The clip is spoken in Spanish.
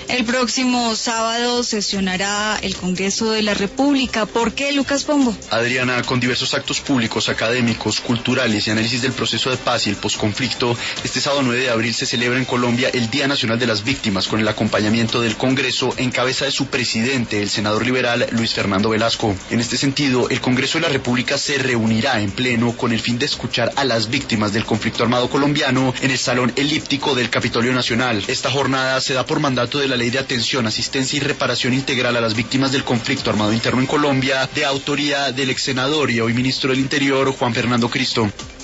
El próximo sábado sesionará el Congreso de la República. ¿Por qué, Lucas Pombo? Adriana, con diversos actos públicos, académicos, culturales y análisis del proceso de paz y el posconflicto, este sábado 9 de abril se celebra en Colombia el Día Nacional de las Víctimas, con el acompañamiento del Congreso en cabeza de su presidente, el senador liberal Luis Fernando Velasco. En este sentido, el Congreso de la República se reunirá en pleno con el fin de escuchar a las víctimas del conflicto armado colombiano en el Salón Elíptico del Capitolio Nacional. Esta jornada se da por mandato de la Ley de Atención, Asistencia y Reparación Integral a las Víctimas del Conflicto Armado Interno en Colombia, de autoría del ex senador y hoy ministro del Interior, Juan Fernando Cristo.